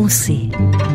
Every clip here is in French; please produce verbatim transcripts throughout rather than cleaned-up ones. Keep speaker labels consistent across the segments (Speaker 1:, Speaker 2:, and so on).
Speaker 1: Pensée.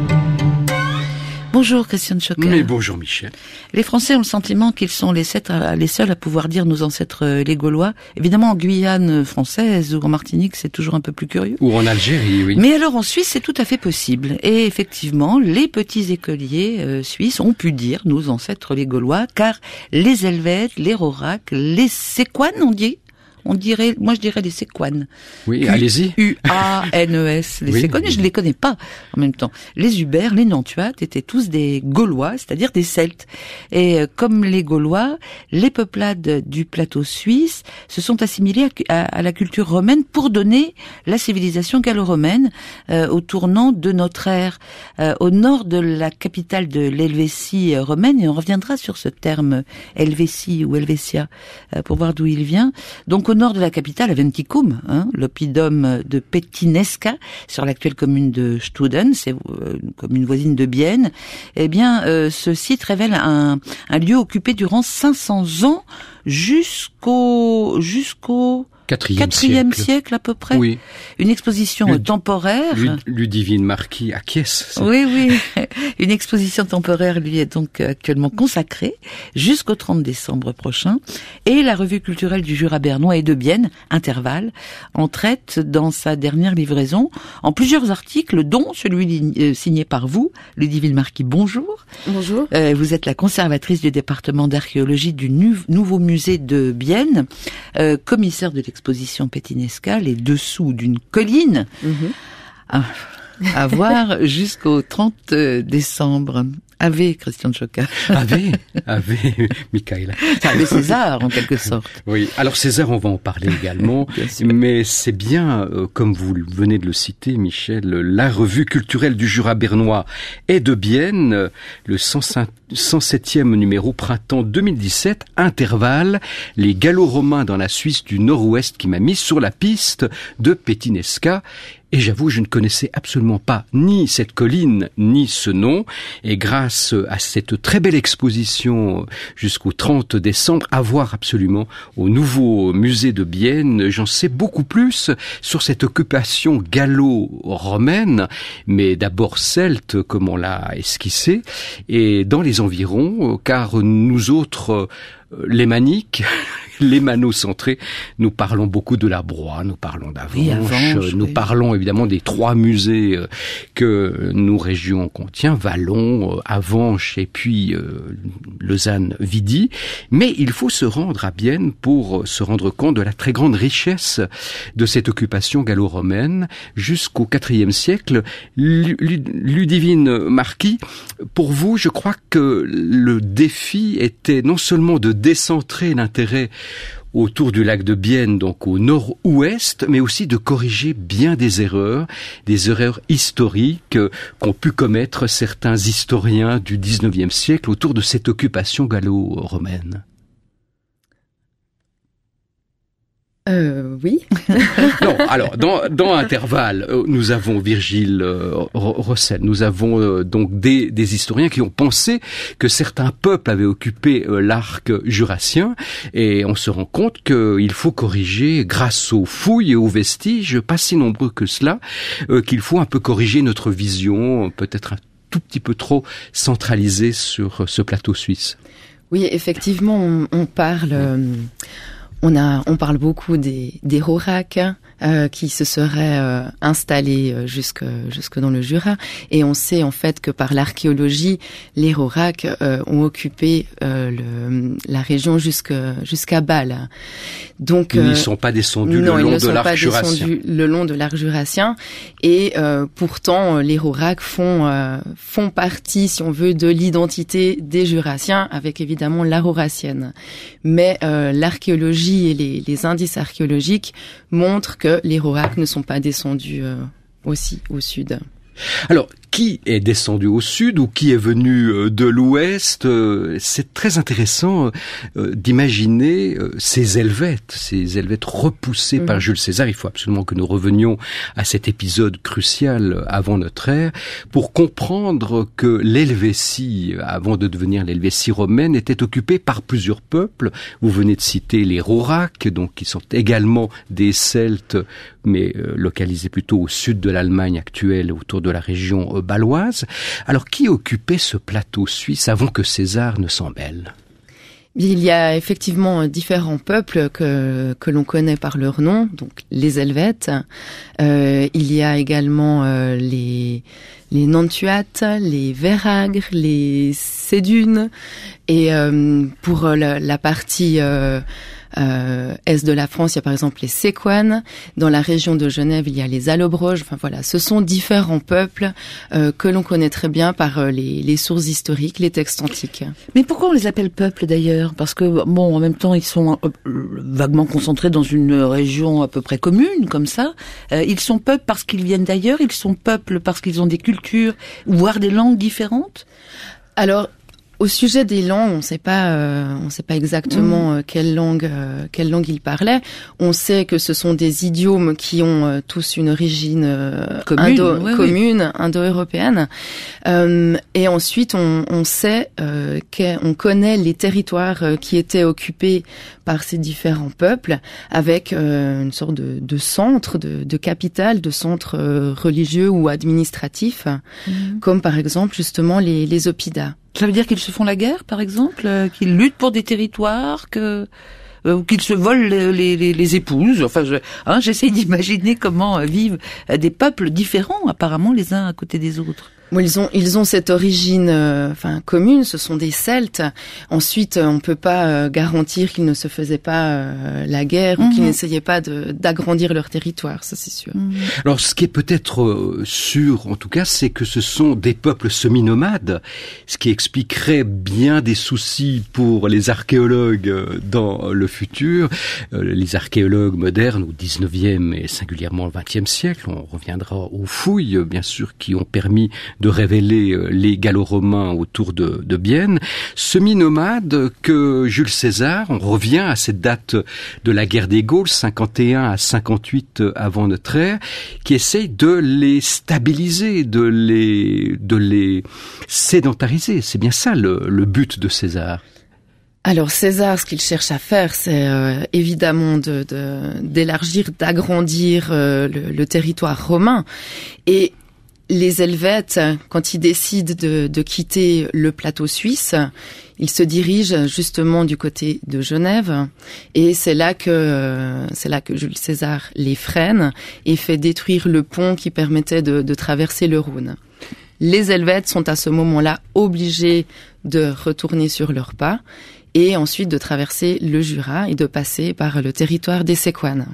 Speaker 1: Bonjour Christian Choquin.
Speaker 2: Mais bonjour Michel.
Speaker 1: Les Français ont le sentiment qu'ils sont les, sept, les seuls à pouvoir dire nos ancêtres les Gaulois. Évidemment en Guyane française ou en Martinique c'est toujours un peu plus curieux.
Speaker 2: Ou en Algérie, oui.
Speaker 1: Mais alors en Suisse c'est tout à fait possible. Et effectivement les petits écoliers euh, suisses ont pu dire nos ancêtres les Gaulois, car les Helvètes, les Roraques, les Séquanes on dit. On dirait, moi je dirais les Séquanes.
Speaker 2: Oui, allez-y.
Speaker 1: U A N E S. Les
Speaker 2: oui.
Speaker 1: Séquanes, je les connais pas en même temps. Les Hubert, les Nantuates étaient tous des Gaulois, c'est-à-dire des Celtes. Et euh, comme les Gaulois, les peuplades du plateau suisse se sont assimilées à, à, à la culture romaine pour donner la civilisation gallo-romaine euh, au tournant de notre ère, euh, au nord de la capitale de l'Helvétie romaine. Et on reviendra sur ce terme Helvétie ou Helvetia euh, pour voir d'où il vient. Donc au nord de la capitale, à Venticum, hein, l'oppidum de Petinesca, sur l'actuelle commune de Studen, c'est euh, une commune voisine de Bienne, eh bien, euh, ce site révèle un, un lieu occupé durant cinq cents ans jusqu'au jusqu'au
Speaker 2: Quatrième,
Speaker 1: Quatrième siècle.
Speaker 2: siècle
Speaker 1: à peu près.
Speaker 2: Oui.
Speaker 1: Une exposition Lud- temporaire.
Speaker 2: Lud- Ludivine Marquis à Kies.
Speaker 1: Oui, oui. Une exposition temporaire lui est donc actuellement consacrée jusqu'au trente décembre prochain. Et la revue culturelle du Jura bernois et de Bienne, Intervalle, en traite dans sa dernière livraison en plusieurs articles, dont celui euh, signé par vous, Ludivine Marquis. Bonjour.
Speaker 3: Bonjour.
Speaker 1: Euh, vous êtes la conservatrice du département d'archéologie du nu- nouveau musée de Bienne, euh, commissaire de l'exposition Petinesca, les dessous d'une colline, mmh. à, à voir jusqu'au trente décembre. Ave, Christian Choquin.
Speaker 2: Ave, Ave, Michaela.
Speaker 1: Ave César, en quelque sorte.
Speaker 2: Oui, alors César, on va en parler également, mais c'est bien, euh, comme vous venez de le citer, Michel, la revue culturelle du Jura bernois et de Bienne, le cent septième numéro printemps deux mille dix-sept, Intervalle, les gallo-romains dans la Suisse du Nord-Ouest, qui m'a mis sur la piste de Petinesca. Et j'avoue, je ne connaissais absolument pas ni cette colline, ni ce nom. Et grâce à cette très belle exposition jusqu'au trente décembre, à voir absolument au nouveau musée de Bienne, j'en sais beaucoup plus sur cette occupation gallo-romaine, mais d'abord celte, comme on l'a esquissé, et dans les environs, car nous autres, les maniques, les manocentrés, nous parlons beaucoup de la Broye, nous parlons d'Avanches,
Speaker 1: oui, Avanches,
Speaker 2: nous
Speaker 1: oui.
Speaker 2: parlons évidemment des trois musées que nos régions contiennent, Vallon, Avanches et puis euh, Lausanne-Vidy. Mais il faut se rendre à Bienne pour se rendre compte de la très grande richesse de cette occupation gallo-romaine jusqu'au quatrième siècle. Ludivine Marquis, pour vous, je crois que le défi était non seulement de décentrer l'intérêt autour du lac de Bienne, donc au nord-ouest, mais aussi de corriger bien des erreurs, des erreurs historiques qu'ont pu commettre certains historiens du dix-neuvième siècle autour de cette occupation gallo-romaine.
Speaker 3: Euh, oui.
Speaker 2: Non, alors, dans, dans Intervalle, nous avons Virgile euh, Rossel, nous avons euh, donc des, des historiens qui ont pensé que certains peuples avaient occupé euh, l'arc jurassien, et on se rend compte qu'il faut corriger, grâce aux fouilles et aux vestiges, pas si nombreux que cela, euh, qu'il faut un peu corriger notre vision, peut-être un tout petit peu trop centralisée sur ce plateau suisse.
Speaker 3: Oui, effectivement, on, on parle... Euh, On a, on parle beaucoup des, des Roraques euh, qui se seraient euh, installés euh, jusque, jusque dans le Jura, et on sait en fait que par l'archéologie, les Roraques euh, ont occupé euh, le, la région jusque, jusqu'à Bâle. Donc,
Speaker 2: ils
Speaker 3: euh,
Speaker 2: ne sont pas descendus
Speaker 3: non,
Speaker 2: le long
Speaker 3: ils ne
Speaker 2: de
Speaker 3: sont
Speaker 2: l'arc
Speaker 3: pas
Speaker 2: jurassien.
Speaker 3: descendus le long de l'arc jurassien, et euh, pourtant les Roraques font euh, font partie, si on veut, de l'identité des Jurassiens, avec évidemment l'art horacienne. Mais euh, l'archéologie et les, les indices archéologiques montrent que les Roraques ne sont pas descendus euh, aussi au sud.
Speaker 2: Alors, qui est descendu au sud ou qui est venu de l'ouest. C'est très intéressant d'imaginer ces Helvètes, ces Helvètes repoussés mmh. par Jules César. Il faut absolument que nous revenions à cet épisode crucial avant notre ère pour comprendre que l'Helvétie, avant de devenir l'Helvétie romaine, était occupée par plusieurs peuples. Vous venez de citer les Rauracs, donc qui sont également des Celtes, mais euh, localisés plutôt au sud de l'Allemagne actuelle, autour de la région euh, bâloise. Alors, qui occupait ce plateau suisse avant que César ne s'en mêle ?
Speaker 3: Il y a effectivement différents peuples que que l'on connaît par leur nom, donc les Helvètes. Euh, il y a également euh, les les Nantuates, les Vairagres, les Sédunes, et euh, pour la, la partie euh, Euh, est de la France, il y a par exemple les Séquanes. Dans la région de Genève, il y a les Allobroges. Enfin voilà, ce sont différents peuples euh, que l'on connaît très bien par euh, les, les sources historiques, les textes antiques.
Speaker 1: Mais pourquoi on les appelle peuples d'ailleurs ? Parce que bon, en même temps, ils sont euh, vaguement concentrés dans une région à peu près commune, comme ça. Euh, ils sont peuples parce qu'ils viennent d'ailleurs. Ils sont peuples parce qu'ils ont des cultures, voire des langues différentes.
Speaker 3: Alors, au sujet des langues, on ne sait pas, euh, on sait pas exactement euh, quelle langue, euh, quelle langue ils parlaient. On sait que ce sont des idiomes qui ont euh, tous une origine euh,
Speaker 1: commune,
Speaker 3: indo,
Speaker 1: oui,
Speaker 3: commune, oui. indo-européenne. Euh, et ensuite, on, on sait, euh, qu'on connaît les territoires euh, qui étaient occupés par ces différents peuples, avec euh, une sorte de, de centre, de, de capitale, de centre euh, religieux ou administratif, mmh. comme par exemple justement les, les Oppidas.
Speaker 1: Ça veut dire qu'ils se font la guerre, par exemple, euh, qu'ils luttent pour des territoires, que euh, ou qu'ils se volent les, les, les épouses. Enfin, je, hein, j'essaie d'imaginer comment euh, vivent euh, des peuples différents, apparemment les uns à côté des autres.
Speaker 3: Bon, ils ont ils ont cette origine euh, enfin commune, ce sont des Celtes. Ensuite, on peut pas euh, garantir qu'ils ne se faisaient pas euh, la guerre mmh. ou qu'ils n'essayaient pas de d'agrandir leur territoire, ça c'est sûr. Mmh.
Speaker 2: Alors ce qui est peut-être euh, sûr en tout cas, c'est que ce sont des peuples semi-nomades, ce qui expliquerait bien des soucis pour les archéologues euh, dans le futur. Euh, les archéologues modernes au dix-neuvième et singulièrement au vingtième siècle, on reviendra aux fouilles bien sûr qui ont permis de révéler les Gallo-Romains autour de, de Bienne, semi-nomades que Jules César, on revient à cette date de la guerre des Gaules, cinquante et un à cinquante-huit avant notre ère, qui essaye de les stabiliser, de les, de les sédentariser. C'est bien ça le, le but de César.
Speaker 3: Alors César, ce qu'il cherche à faire, c'est euh, évidemment de, de, d'élargir, d'agrandir euh, le, le territoire romain. Et les Helvètes, quand ils décident de, de quitter le plateau suisse, ils se dirigent justement du côté de Genève, et c'est là que c'est là que Jules César les freine et fait détruire le pont qui permettait de, de traverser le Rhône. Les Helvètes sont à ce moment-là obligés de retourner sur leurs pas et ensuite de traverser le Jura et de passer par le territoire des Séquanes.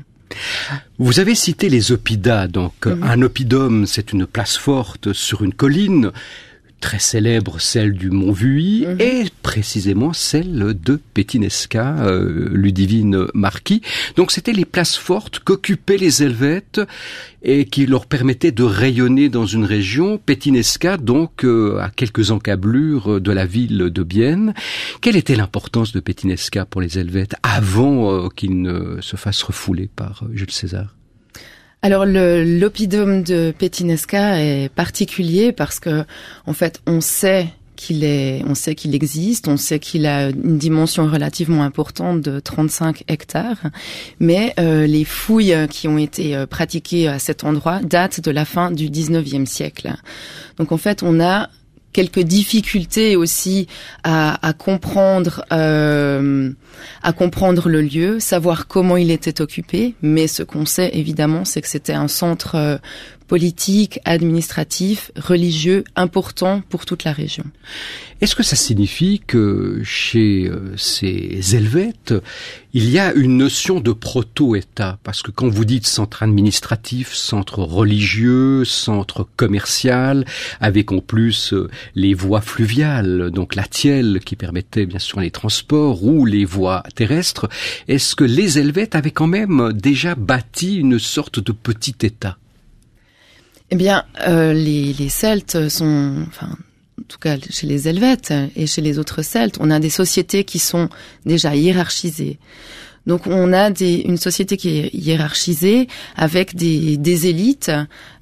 Speaker 2: Vous avez cité les Oppidas, donc mmh. un oppidum, c'est une place forte sur une colline, très célèbre, celle du Mont Vuy, mmh. et précisément celle de Petinesca, euh, Ludivine Marquis. Donc c'était les places fortes qu'occupaient les Helvètes et qui leur permettaient de rayonner dans une région. Petinesca, donc, euh, à quelques encablures de la ville de Bienne. Quelle était l'importance de Petinesca pour les Helvètes avant euh, qu'ils ne se fassent refouler par euh, Jules César ?
Speaker 3: Alors le l'oppidum de Petinesca est particulier parce que en fait on sait qu'il est, on sait qu'il existe, on sait qu'il a une dimension relativement importante de trente-cinq hectares, mais euh, les fouilles qui ont été euh, pratiquées à cet endroit datent de la fin du dix-neuvième siècle. Donc en fait on a quelques difficultés aussi à, à comprendre euh, à comprendre le lieu, savoir comment il était occupé, mais ce qu'on sait évidemment, c'est que c'était un centre euh, politique, administratif, religieux important pour toute la région.
Speaker 2: Est-ce que ça signifie que chez euh, ces Helvètes, il y a une notion de proto-État? Parce que quand vous dites centre administratif, centre religieux, centre commercial, avec en plus euh, les voies fluviales, donc la Thièle qui permettait bien sûr les transports, ou les voies terrestres, est-ce que les Helvètes avaient quand même déjà bâti une sorte de petit État?
Speaker 3: Eh bien, euh, les, les Celtes sont, enfin, en tout cas chez les Helvètes et chez les autres Celtes, on a des sociétés qui sont déjà hiérarchisées. Donc on a des, une société qui est hiérarchisée avec des, des élites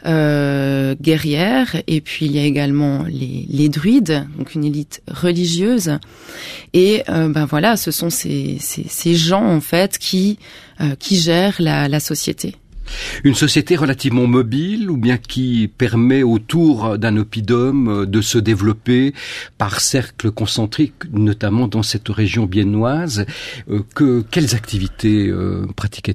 Speaker 3: euh, guerrières, et puis il y a également les, les druides, donc une élite religieuse. Et euh, ben voilà, ce sont ces, ces, ces gens en fait qui euh, qui gèrent la, la société.
Speaker 2: Une société relativement mobile, ou bien qui permet autour d'un oppidum de se développer par cercles concentriques, notamment dans cette région biennoise. Euh, que, quelles activités euh, pratiquait-il ?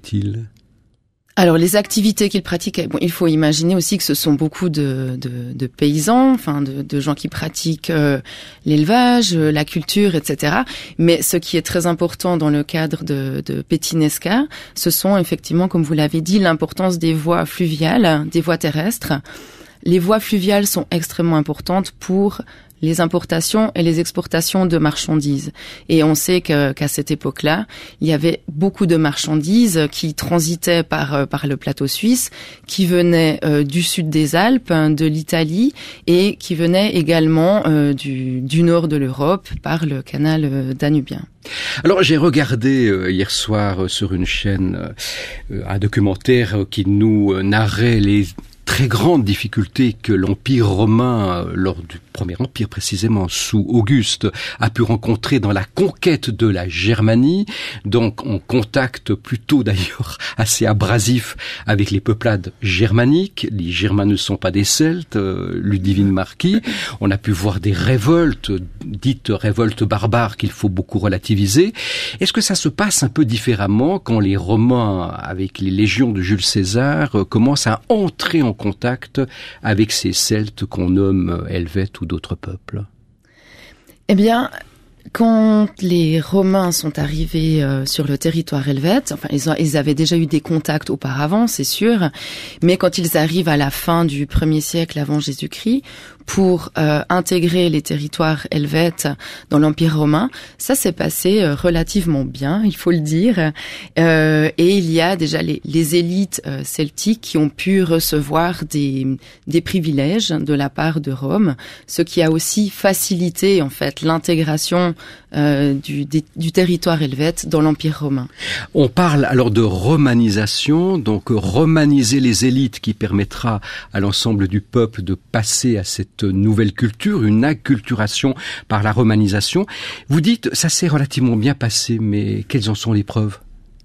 Speaker 3: Alors les activités qu'ils pratiquaient, bon, il faut imaginer aussi que ce sont beaucoup de, de, de paysans, enfin de, de gens qui pratiquent euh, l'élevage, euh, la culture, et cetera. Mais ce qui est très important dans le cadre de, de Petinesca, ce sont effectivement, comme vous l'avez dit, l'importance des voies fluviales, des voies terrestres. Les voies fluviales sont extrêmement importantes pour les importations et les exportations de marchandises. Et on sait que, qu'à cette époque-là, il y avait beaucoup de marchandises qui transitaient par, par le plateau suisse, qui venaient euh, du sud des Alpes, de l'Italie, et qui venaient également euh, du, du nord de l'Europe par le canal euh, danubien.
Speaker 2: Alors j'ai regardé euh, hier soir euh, sur une chaîne euh, un documentaire euh, qui nous euh, narrait les très grandes difficultés que l'Empire romain, lors du Premier Empire précisément, sous Auguste, a pu rencontrer dans la conquête de la Germanie, donc en contact plutôt d'ailleurs assez abrasif avec les peuplades germaniques. Les Germains ne sont pas des Celtes, euh, Ludivine Marquis. On a pu voir des révoltes, dites révoltes barbares qu'il faut beaucoup relativiser. Est-ce que ça se passe un peu différemment quand les Romains, avec les légions de Jules César, euh, commencent à entrer en contact avec ces Celtes qu'on nomme Helvètes ou d'autres peuples?
Speaker 3: Eh bien, quand les Romains sont arrivés euh, sur le territoire helvète, enfin, ils, ont, ils avaient déjà eu des contacts auparavant, c'est sûr, mais quand ils arrivent à la fin du premier siècle avant Jésus-Christ, pour euh, intégrer les territoires helvètes dans l'Empire romain, ça s'est passé euh, relativement bien, il faut le dire. Euh, et il y a déjà les, les élites euh, celtiques qui ont pu recevoir des, des privilèges de la part de Rome, ce qui a aussi facilité en fait l'intégration euh, du, des, du territoire helvète dans l'Empire romain.
Speaker 2: On parle alors de romanisation, donc romaniser les élites qui permettra à l'ensemble du peuple de passer à cette nouvelle culture, une acculturation par la romanisation. Vous dites, ça s'est relativement bien passé, mais quelles en sont les preuves?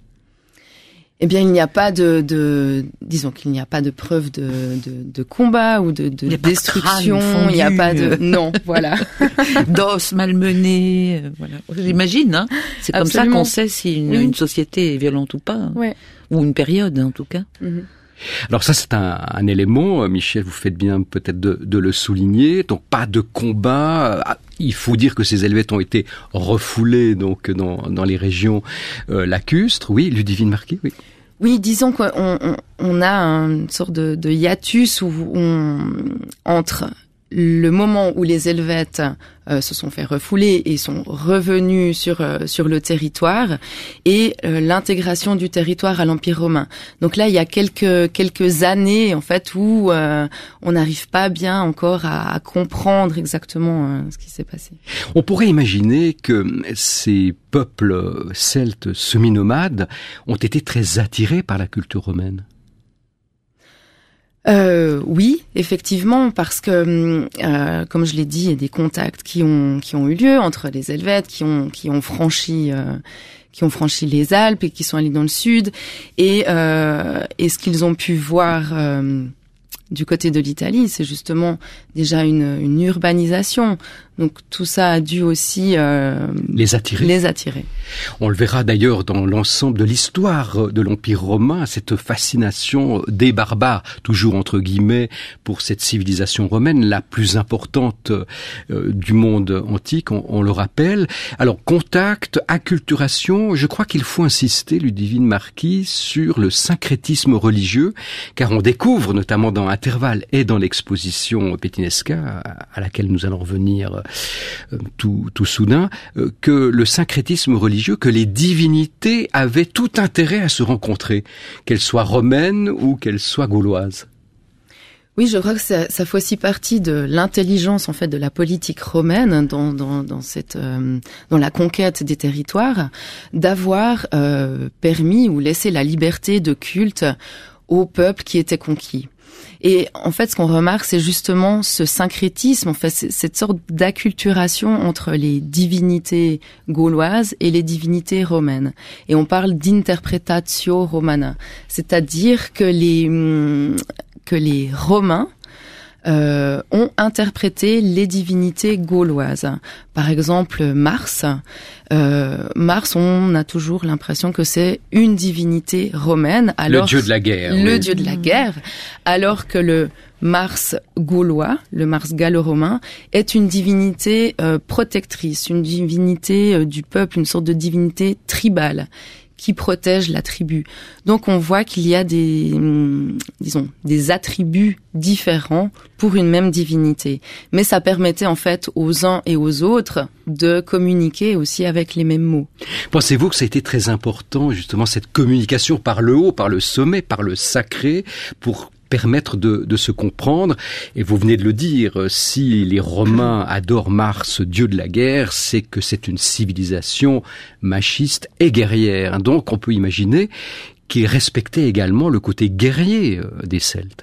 Speaker 3: Eh bien, il n'y a pas de, de disons qu'il n'y a pas de preuve de, de, de combat ou de, de destruction. Il n'y a pas de, non, voilà.
Speaker 1: D'os malmenés, euh, voilà. J'imagine, hein. C'est comme Absolument. Ça qu'on sait si une, oui. une société est violente ou pas. Hein.
Speaker 3: Ouais.
Speaker 1: Ou une période, en tout cas.
Speaker 3: Mm-hmm.
Speaker 2: Alors ça, c'est un, un élément, Michel, vous faites bien peut-être de, de le souligner. Donc pas de combat. Il faut dire que ces Helvètes ont été refoulés donc dans, dans les régions euh, lacustres. Oui, Ludivine Marquis, oui.
Speaker 3: Oui, disons qu'on on, on a une sorte de, de hiatus où on, entre le moment où les Helvètes euh, se sont fait refouler et sont revenus sur euh, sur le territoire et euh, l'intégration du territoire à l'Empire romain. Donc là, il y a quelques quelques années en fait où euh, on n'arrive pas bien encore à, à comprendre exactement euh, ce qui s'est passé.
Speaker 2: On pourrait imaginer que ces peuples celtes semi-nomades ont été très attirés par la culture romaine.
Speaker 3: Euh, oui, effectivement, parce que, euh, comme je l'ai dit, il y a des contacts qui ont qui ont eu lieu entre les Helvètes, qui ont qui ont franchi euh, qui ont franchi les Alpes et qui sont allés dans le sud, et euh, et ce qu'ils ont pu voir euh, du côté de l'Italie, c'est justement déjà une, une urbanisation. Donc tout ça a dû aussi euh,
Speaker 2: les attirer.
Speaker 3: Les attirer.
Speaker 2: On le verra d'ailleurs dans l'ensemble de l'histoire de l'Empire romain, cette fascination des barbares, toujours entre guillemets, pour cette civilisation romaine, la plus importante euh, du monde antique, on, on le rappelle. Alors contact, acculturation, je crois qu'il faut insister, Ludivine Marquis, sur le syncrétisme religieux, car on découvre, notamment dans Intervalle et dans l'exposition Petinesca, à laquelle nous allons revenir Tout, tout soudain, que le syncrétisme religieux, que les divinités avaient tout intérêt à se rencontrer, qu'elles soient romaines ou qu'elles soient gauloises.
Speaker 3: Oui, je crois que ça, ça fait aussi partie de l'intelligence en fait de la politique romaine dans dans dans cette euh, dans la conquête des territoires, d'avoir euh, permis ou laissé la liberté de culte aux peuples qui étaient conquis. Et en fait, ce qu'on remarque, c'est justement ce syncrétisme, en fait, cette sorte d'acculturation entre les divinités gauloises et les divinités romaines. Et on parle d'interpretatio romana, c'est-à-dire que les que les Romains euh, ont interprété les divinités gauloises. Par exemple, Mars. Euh, Mars, on a toujours l'impression que c'est une divinité romaine. Alors,
Speaker 2: le dieu de la guerre.
Speaker 3: Le
Speaker 2: oui.
Speaker 3: dieu de la guerre. Alors que le Mars gaulois, le Mars gallo-romain, est une divinité euh, protectrice, une divinité euh, du peuple, une sorte de divinité tribale qui protège la tribu. Donc on voit qu'il y a des, hum, disons, des attributs différents pour une même divinité. Mais ça permettait en fait aux uns et aux autres de communiquer aussi avec les mêmes mots.
Speaker 2: Pensez-vous que ça a été très important, justement, cette communication par le haut, par le sommet, par le sacré, pour permettre de, de se comprendre? Et vous venez de le dire, si les Romains adorent Mars, dieu de la guerre, c'est que c'est une civilisation machiste et guerrière. Donc on peut imaginer qu'ils respectaient également le côté guerrier des Celtes.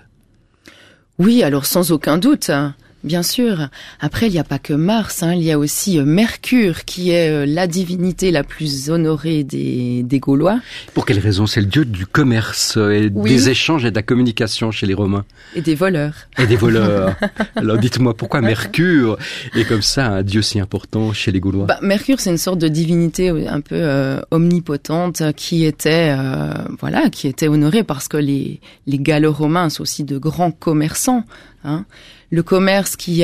Speaker 3: Oui, alors sans aucun doute. Bien sûr. Après, il n'y a pas que Mars, hein. Il y a aussi euh, Mercure, qui est euh, la divinité la plus honorée des, des Gaulois.
Speaker 2: Pour quelle raison? C'est le dieu du commerce, et
Speaker 3: oui.
Speaker 2: des échanges et de la communication chez les Romains.
Speaker 3: Et des voleurs.
Speaker 2: Et des voleurs. Alors dites-moi, pourquoi Mercure est comme ça un dieu si important chez les Gaulois?
Speaker 3: Bah, Mercure, c'est une sorte de divinité un peu euh, omnipotente qui était, euh, voilà, qui était honorée parce que les, les Gallo-Romains sont aussi de grands commerçants, hein. Le commerce qui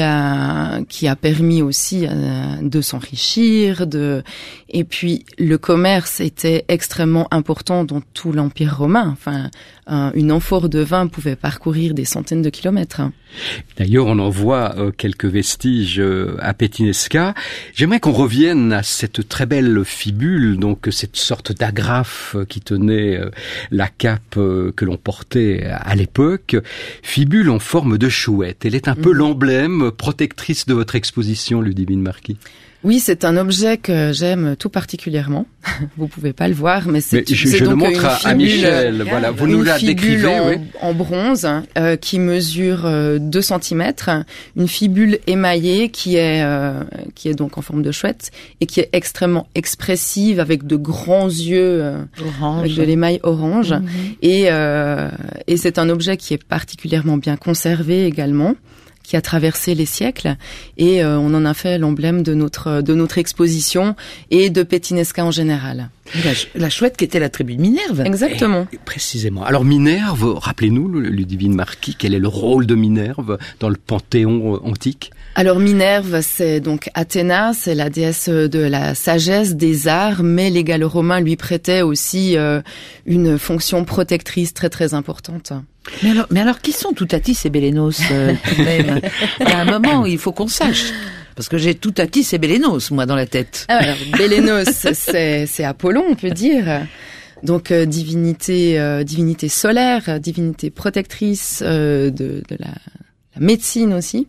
Speaker 3: a qui a permis aussi euh, de s'enrichir, de et puis le commerce était extrêmement important dans tout l'Empire romain. Enfin, un, une amphore de vin pouvait parcourir des centaines de kilomètres.
Speaker 2: D'ailleurs, on en voit euh, quelques vestiges euh, à Petinesca. J'aimerais qu'on revienne à cette très belle fibule, donc cette sorte d'agrafe qui tenait euh, la cape euh, que l'on portait à l'époque. Fibule en forme de chouette. Elle est un peu l'emblème protectrice de votre exposition, Ludivine Marquis.
Speaker 3: Oui, c'est un objet que j'aime tout particulièrement. Vous pouvez pas le voir, mais c'est,
Speaker 2: mais je,
Speaker 3: c'est
Speaker 2: je
Speaker 3: donc
Speaker 2: le montre
Speaker 3: une
Speaker 2: à,
Speaker 3: fibule,
Speaker 2: à Michel. Voilà, vous nous la décrivez.
Speaker 3: En,
Speaker 2: oui.
Speaker 3: en bronze, euh, qui mesure euh, deux centimètres, une fibule émaillée qui est euh, qui est donc en forme de chouette et qui est extrêmement expressive avec de grands yeux, euh, avec de l'émail orange. Mm-hmm. Et euh, et c'est un objet qui est particulièrement bien conservé également, qui a traversé les siècles, et euh, on en a fait l'emblème de notre de notre exposition et de Petinesca en général.
Speaker 1: La, la chouette qui était la tribu de Minerve.
Speaker 3: Exactement.
Speaker 2: Et, précisément. Alors Minerve, rappelez-nous, Ludivine Marquis, quel est le rôle de Minerve dans le panthéon antique?
Speaker 3: Alors Minerve, c'est donc Athéna, c'est la déesse de la sagesse, des arts, mais les Gallo-Romains lui prêtaient aussi euh, une fonction protectrice très très importante.
Speaker 1: Mais alors, mais alors qui sont Toutatis et Bélénos euh, tout de même? Il y a un moment où il faut qu'on sache. Parce que j'ai Toutatis et Bélénos, moi, dans la tête.
Speaker 3: Alors, Bélénos, c'est, c'est Apollon, on peut dire. Donc, euh, divinité, euh, divinité solaire, divinité protectrice euh, de, de la, la médecine aussi.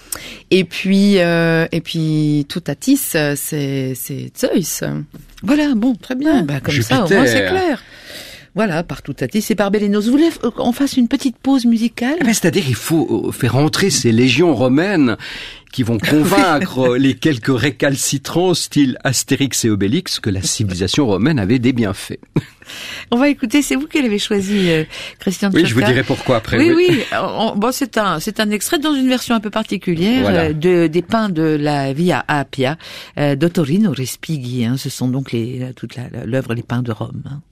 Speaker 3: Et puis, euh, et puis, Toutatis, c'est, c'est Zeus.
Speaker 1: Voilà, bon, très bien. Bah, comme
Speaker 2: Jupiter.
Speaker 1: ça, au moins, c'est clair. Voilà, par Toutatis et par Bélénos. Vous voulez qu'on fasse une petite pause musicale?
Speaker 2: Eh ben, c'est-à-dire, il faut faire entrer ces légions romaines qui vont convaincre les quelques récalcitrants, style Astérix et Obélix, que la civilisation romaine avait des bienfaits.
Speaker 1: On va écouter, c'est vous qui l'avez choisi, euh, Christian
Speaker 2: Oui,
Speaker 1: Tchotka.
Speaker 2: je vous dirai pourquoi après.
Speaker 1: Oui,
Speaker 2: oui.
Speaker 1: oui. On, bon, c'est un, c'est un extrait dans une version un peu particulière
Speaker 2: Voilà.
Speaker 1: euh, de des pins de la Via Appia euh, d'Ottorino Respighi. Hein. Ce sont donc les toute la, l'œuvre Les Pins de Rome. Hein.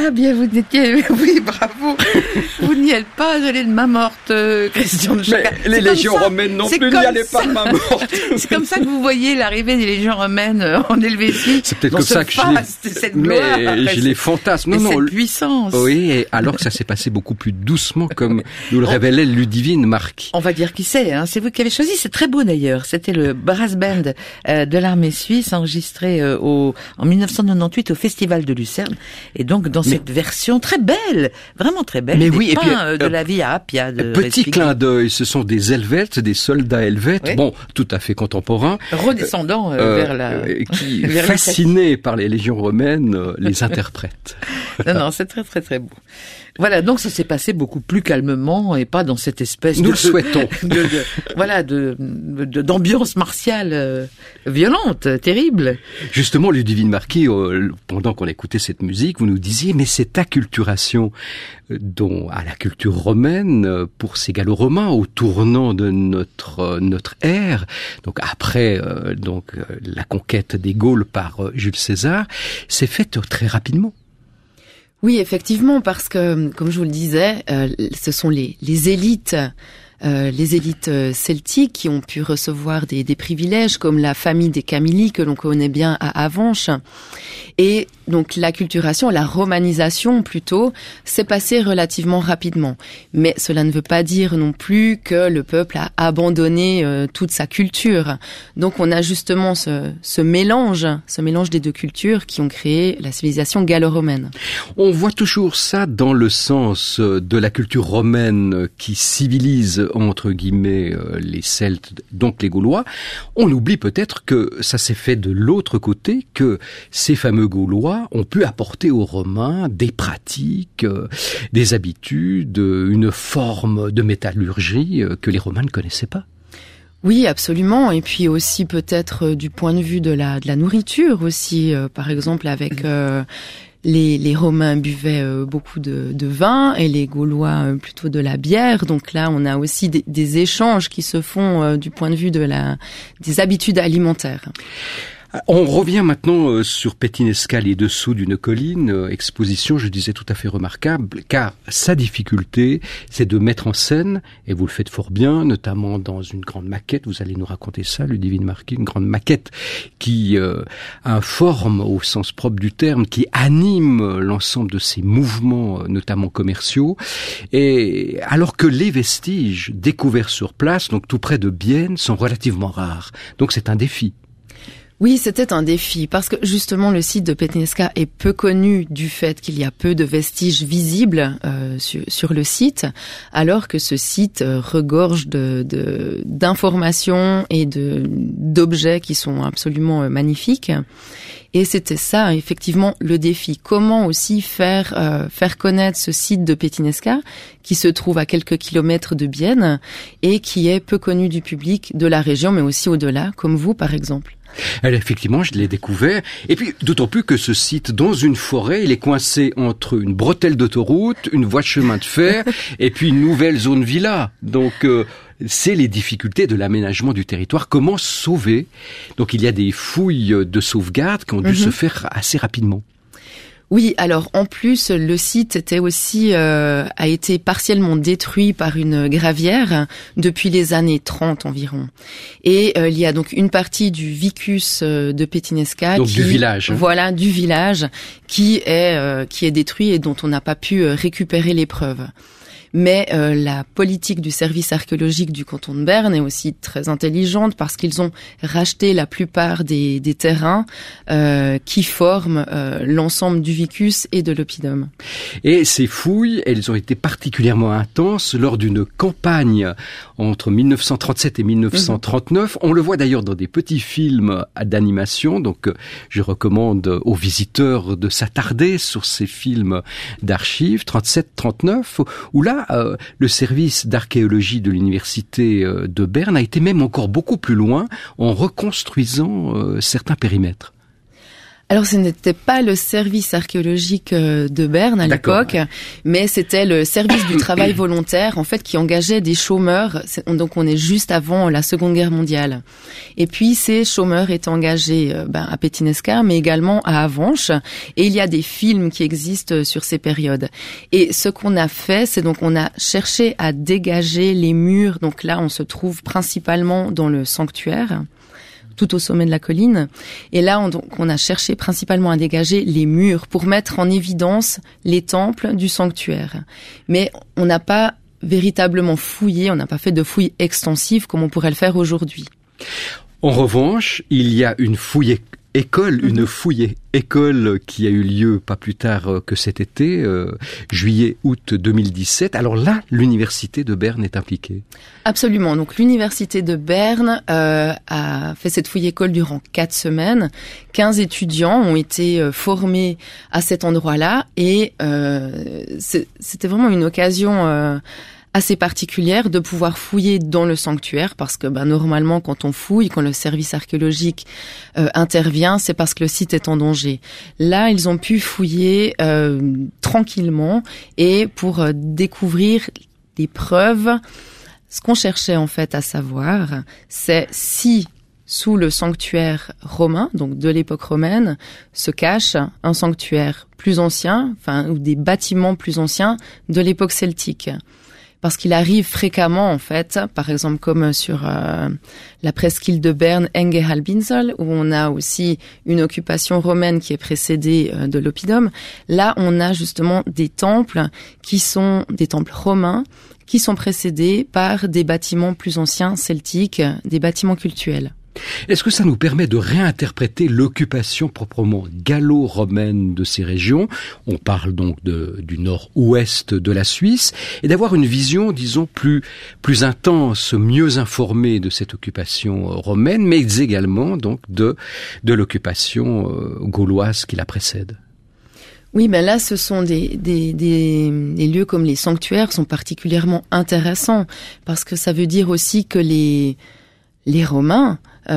Speaker 1: Ah bien, vous n'étiez... Oui, bravo. Vous n'y êtes pas allé de main morte, euh, Christian de Choca.
Speaker 2: Mais les légions romaines non plus n'y allaient pas de main morte.
Speaker 1: C'est comme ça que vous voyez l'arrivée des légions romaines en Helvétie.
Speaker 2: C'est peut-être comme ça que je les...
Speaker 1: cette gloire,
Speaker 2: mais je les fantasme.
Speaker 1: Non,
Speaker 2: non,
Speaker 1: cette puissance.
Speaker 2: Oui, et alors que ça s'est passé beaucoup plus doucement, comme nous le révélait Ludivine Marquis.
Speaker 1: On va dire qui c'est, hein. C'est vous qui avez choisi. C'est très beau d'ailleurs. C'était le brass band euh, de l'armée suisse, enregistré euh, au, en mille neuf cent quatre-vingt-dix-huit au Festival de Lucerne. Et donc dans mais, cette version très belle, vraiment très belle,
Speaker 2: mais
Speaker 1: des
Speaker 2: oui,
Speaker 1: pins,
Speaker 2: et puis,
Speaker 1: euh, de la vie à Appia. De
Speaker 2: petit
Speaker 1: Respighi.
Speaker 2: Clin d'œil, ce sont des Helvètes, des soldats helvètes, oui. Bon, tout à fait contemporains,
Speaker 1: redescendants euh, euh, vers la,
Speaker 2: euh, qui vers fascinés par les légions romaines, euh, les interprètent.
Speaker 1: Non, non, c'est très très très beau. Voilà, donc ça s'est passé beaucoup plus calmement et pas dans cette espèce
Speaker 2: Nous
Speaker 1: de,
Speaker 2: le souhaitons.
Speaker 1: De, de, de, voilà, de, de d'ambiance martiale euh, violente, terrible.
Speaker 2: Justement, Ludivine Marquis, euh, pendant qu'on écoutait cette musique, vous nous disiez, mais cette acculturation euh, dont à la culture romaine euh, pour ces Gallo-romains au tournant de notre euh, notre ère, donc après euh, donc euh, la conquête des Gaules par euh, Jules César, s'est faite très rapidement.
Speaker 3: Oui, effectivement, parce que, comme je vous le disais, euh, ce sont les, les élites, euh, les élites celtiques qui ont pu recevoir des, des privilèges, comme la famille des Camilli que l'on connaît bien à Avenches. Et donc l'acculturation, la romanisation plutôt, s'est passée relativement rapidement. Mais cela ne veut pas dire non plus que le peuple a abandonné euh, toute sa culture. Donc on a justement ce, ce mélange, ce mélange des deux cultures qui ont créé la civilisation gallo-romaine.
Speaker 2: On voit toujours ça dans le sens de la culture romaine qui civilise entre guillemets les Celtes, donc les Gaulois. On oublie peut-être que ça s'est fait de l'autre côté, que ces fameux Gaulois ont pu apporter aux Romains des pratiques, euh, des habitudes, une forme de métallurgie euh, que les Romains ne connaissaient pas.
Speaker 3: Oui, absolument. Et puis aussi peut-être euh, du point de vue de la, de la nourriture aussi, euh, par exemple avec... Euh, Les, les Romains buvaient euh, beaucoup de, de vin et les Gaulois euh, plutôt de la bière. Donc là, on a aussi des, des échanges qui se font euh, du point de vue de la, des habitudes alimentaires.
Speaker 2: On revient maintenant euh, sur Pétinescal et dessous d'une colline, euh, exposition, je disais, tout à fait remarquable, car sa difficulté, c'est de mettre en scène, et vous le faites fort bien, notamment dans une grande maquette, vous allez nous raconter ça, Ludivine Marquis, une grande maquette qui euh, informe au sens propre du terme, qui anime l'ensemble de ces mouvements, notamment commerciaux, et alors que les vestiges découverts sur place, donc tout près de Bienne, sont relativement rares. Donc c'est un défi.
Speaker 3: Oui, c'était un défi parce que justement le site de Pétinesca est peu connu du fait qu'il y a peu de vestiges visibles euh, sur, sur le site, alors que ce site euh, regorge de, de, d'informations et de, d'objets qui sont absolument euh, magnifiques. Et c'était ça, effectivement, le défi. Comment aussi faire euh, faire connaître ce site de Pétinesca, qui se trouve à quelques kilomètres de Bienne et qui est peu connu du public de la région, mais aussi au-delà, comme vous, par exemple.
Speaker 2: Alors, effectivement, je l'ai découvert. Et puis, d'autant plus que ce site, dans une forêt, il est coincé entre une bretelle d'autoroute, une voie de chemin de fer, et puis une nouvelle zone villa. Donc, euh, c'est les difficultés de l'aménagement du territoire. Comment sauver? Donc, il y a des fouilles de sauvegarde qui ont dû mm-hmm. se faire assez rapidement.
Speaker 3: Oui, alors en plus le site était aussi euh, a été partiellement détruit par une gravière depuis les années trente environ. Et euh, il y a donc une partie du vicus euh, de Pétinesca,
Speaker 2: donc
Speaker 3: qui,
Speaker 2: du village, hein.
Speaker 3: Voilà, du village qui est euh, qui est détruit et dont on n'a pas pu euh, récupérer les preuves. Mais euh, la politique du service archéologique du canton de Berne est aussi très intelligente parce qu'ils ont racheté la plupart des, des terrains euh, qui forment euh, l'ensemble du vicus et de l'oppidum.
Speaker 2: Et ces fouilles, elles ont été particulièrement intenses lors d'une campagne entre mille neuf cent trente-sept et mille neuf cent trente-neuf. Mmh. On le voit d'ailleurs dans des petits films d'animation, donc je recommande aux visiteurs de s'attarder sur ces films d'archives trente-sept trente-neuf, où là, Euh, le service d'archéologie de l'université euh, de Berne a été même encore beaucoup plus loin en reconstruisant euh, certains périmètres.
Speaker 3: Alors, ce n'était pas le service archéologique de Berne à l'époque, ouais. mais c'était le service du travail volontaire, en fait, qui engageait des chômeurs. Donc, on est juste avant la Seconde Guerre mondiale. Et puis, ces chômeurs étaient engagés euh, ben, à Pétinescar, mais également à Avenches. Et il y a des films qui existent sur ces périodes. Et ce qu'on a fait, c'est donc on a cherché à dégager les murs. Donc là, on se trouve principalement dans le sanctuaire, tout au sommet de la colline. Et là, on, donc, on a cherché principalement à dégager les murs pour mettre en évidence les temples du sanctuaire. Mais on n'a pas véritablement fouillé, on n'a pas fait de fouilles extensives comme on pourrait le faire aujourd'hui.
Speaker 2: En revanche, il y a une fouille école, mmh. une fouille école qui a eu lieu pas plus tard que cet été, euh, juillet-août deux mille dix-sept. Alors là, l'université de Berne est impliquée.
Speaker 3: Absolument. Donc l'université de Berne euh, a fait cette fouille école durant quatre semaines. quinze étudiants ont été euh, formés à cet endroit-là et euh, c'était vraiment une occasion euh, assez particulière de pouvoir fouiller dans le sanctuaire parce que ben, normalement quand on fouille, quand le service archéologique euh, intervient, c'est parce que le site est en danger. Là, ils ont pu fouiller euh, tranquillement et pour euh, découvrir des preuves. Ce qu'on cherchait en fait à savoir, c'est si sous le sanctuaire romain, donc de l'époque romaine, se cache un sanctuaire plus ancien, enfin ou des bâtiments plus anciens de l'époque celtique. Parce qu'il arrive fréquemment, en fait, par exemple comme sur euh, la presqu'île de Berne, Engehalbinsel, où on a aussi une occupation romaine qui est précédée euh, de l'oppidum. Là, on a justement des temples qui sont des temples romains, qui sont précédés par des bâtiments plus anciens celtiques, des bâtiments cultuels.
Speaker 2: Est-ce que ça nous permet de réinterpréter l'occupation proprement gallo-romaine de ces régions? On parle donc de, du nord-ouest de la Suisse, et d'avoir une vision, disons, plus, plus intense, mieux informée de cette occupation romaine, mais également donc de, de l'occupation euh, gauloise qui la précède.
Speaker 3: Oui, ben là, ce sont des, des, des, des lieux comme les sanctuaires sont particulièrement intéressants, parce que ça veut dire aussi que les, les Romains,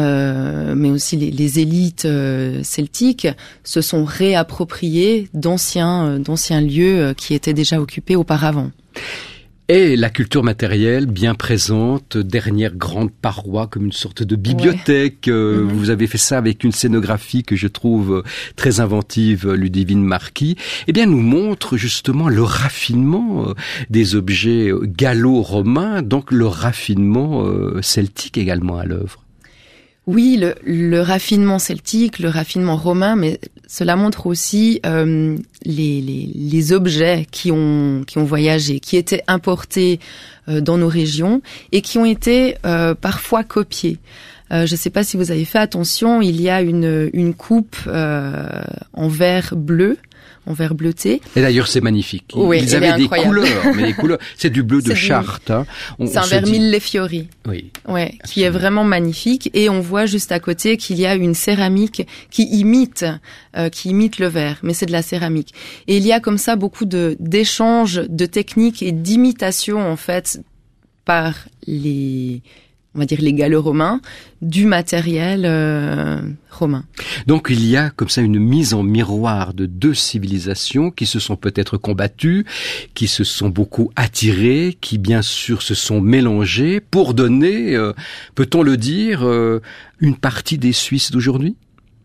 Speaker 3: Euh, mais aussi les, les élites euh, celtiques se sont réappropriés d'anciens, euh, d'anciens lieux euh, qui étaient déjà occupés auparavant.
Speaker 2: Et la culture matérielle bien présente, dernière grande paroi comme une sorte de bibliothèque. Ouais. Euh, mmh. Vous avez fait ça avec une scénographie que je trouve très inventive, Ludivine Marquis. Eh bien, nous montre justement le raffinement euh, des objets gallo-romains, donc le raffinement euh, celtique également à l'œuvre.
Speaker 3: Oui, le, le raffinement celtique, le raffinement romain, mais cela montre aussi euh, les, les, les objets qui ont, qui ont voyagé, qui étaient importés euh, dans nos régions et qui ont été euh, parfois copiés. Euh, je ne sais pas si vous avez fait attention, il y a une, une coupe euh, en verre bleu, en verre bleuté.
Speaker 2: Et d'ailleurs, c'est magnifique. Ils
Speaker 3: oui,
Speaker 2: avaient des couleurs, mais les couleurs, c'est du bleu de c'est Chartres. Hein.
Speaker 3: On, c'est on un verre dit... Millefiori.
Speaker 2: Oui.
Speaker 3: Ouais, absolument. Qui est vraiment magnifique. Et on voit juste à côté qu'il y a une céramique qui imite, euh, qui imite le verre, mais c'est de la céramique. Et il y a comme ça beaucoup de d'échanges, de techniques et d'imitations en fait par les on va dire les gallo-romains, du matériel euh, romain.
Speaker 2: Donc il y a comme ça une mise en miroir de deux civilisations qui se sont peut-être combattues, qui se sont beaucoup attirées, qui bien sûr se sont mélangées pour donner, euh, peut-on le dire, euh, une partie des Suisses d'aujourd'hui ?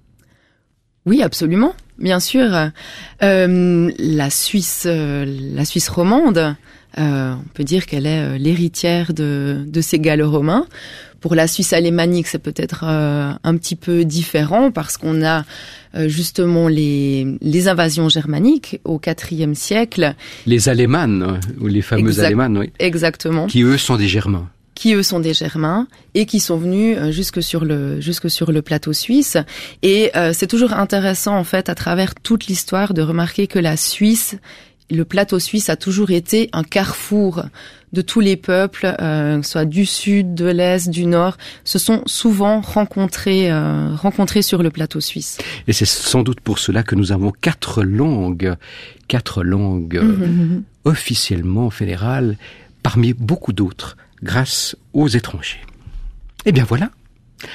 Speaker 3: Oui, absolument, bien sûr. Euh, la Suisse, euh, la Suisse romande, Euh, on peut dire qu'elle est euh, l'héritière de, de ces gallo-romains. Pour la Suisse alémanique, c'est peut-être euh, un petit peu différent parce qu'on a euh, justement les, les invasions germaniques au quatrième siècle.
Speaker 2: Les Alémanes, ou les fameuses exact, Alémanes, oui.
Speaker 3: Exactement.
Speaker 2: Qui eux sont des Germains.
Speaker 3: qui eux sont des Germains et qui sont venus jusque sur le jusque sur le plateau suisse. Et euh, c'est toujours intéressant en fait à travers toute l'histoire de remarquer que la Suisse, le plateau suisse a toujours été un carrefour de tous les peuples, euh, soit du sud, de l'est, du nord, se sont souvent rencontrés, euh, rencontrés sur le plateau suisse.
Speaker 2: Et c'est sans doute pour cela que nous avons quatre langues, quatre langues mmh. officiellement fédérales, parmi beaucoup d'autres, grâce aux étrangers. Eh bien voilà.
Speaker 1: Mais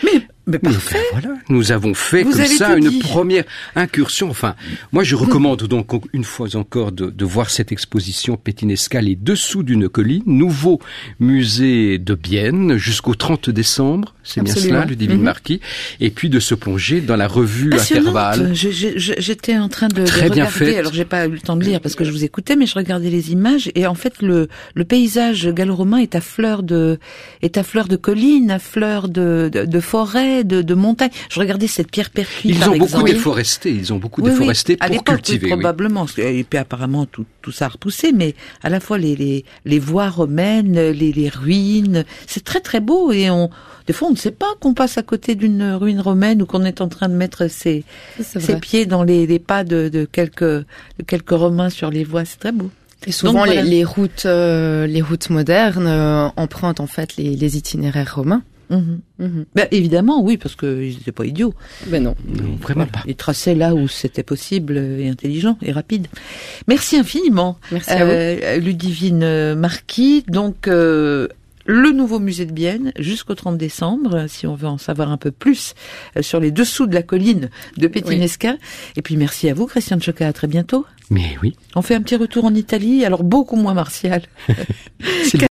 Speaker 1: Mais parfait.
Speaker 2: Ben voilà, nous avons fait
Speaker 1: Vous
Speaker 2: comme ça une
Speaker 1: dit.
Speaker 2: première incursion. Enfin, moi je recommande donc une fois encore de, de voir cette exposition Petinesca, les dessous d'une colline, nouveau musée de Bienne jusqu'au trente décembre. C'est bien cela, Ludivine mm-hmm. Marquis. Et puis de se plonger dans la revue Intervalle.
Speaker 1: Je, je, je, j'étais en train de,
Speaker 2: Très
Speaker 1: de
Speaker 2: bien
Speaker 1: regarder.
Speaker 2: Fait.
Speaker 1: Alors j'ai pas eu le temps de lire parce que je vous écoutais, mais je regardais les images et en fait le, le paysage gallo-romain est à fleur de, est à fleur de collines, à fleur de, de, de forêts, de, de montagnes. Je regardais cette pierre perclue.
Speaker 2: Ils
Speaker 1: par
Speaker 2: ont
Speaker 1: exemple.
Speaker 2: beaucoup déforesté. Ils ont beaucoup
Speaker 1: oui,
Speaker 2: déforesté
Speaker 1: oui.
Speaker 2: pour
Speaker 1: à l'époque,
Speaker 2: cultiver.
Speaker 1: Oui, probablement.
Speaker 2: Oui.
Speaker 1: Et puis apparemment tout, tout ça a repoussé, mais à la fois les, les, les voies romaines, les, les ruines, c'est très très beau et on, des fois on ne sait pas qu'on passe à côté d'une ruine romaine ou qu'on est en train de mettre ses, ses pieds dans les, les pas de, de quelques, de quelques Romains sur les voies. C'est très beau.
Speaker 3: Et souvent, Donc, voilà. les, les routes, euh, les routes modernes euh, empruntent en fait les, les itinéraires romains.
Speaker 1: Mmh. Mmh. Ben, évidemment, oui, parce qu'ils n'étaient pas idiots.
Speaker 3: Ben non,
Speaker 2: non vraiment pas.
Speaker 1: Ils traçaient là où c'était possible et intelligent et rapide. Merci infiniment.
Speaker 3: Merci à
Speaker 1: euh, vous. Ludivine Marquis. Donc, euh, le nouveau musée de Bienne jusqu'au trente décembre, si on veut en savoir un peu plus euh, sur les dessous de la colline de Petinesca. Oui. Et puis merci à vous, Christian Ciocca. À très bientôt.
Speaker 2: Mais oui.
Speaker 1: On fait un petit retour en Italie, alors beaucoup moins martial.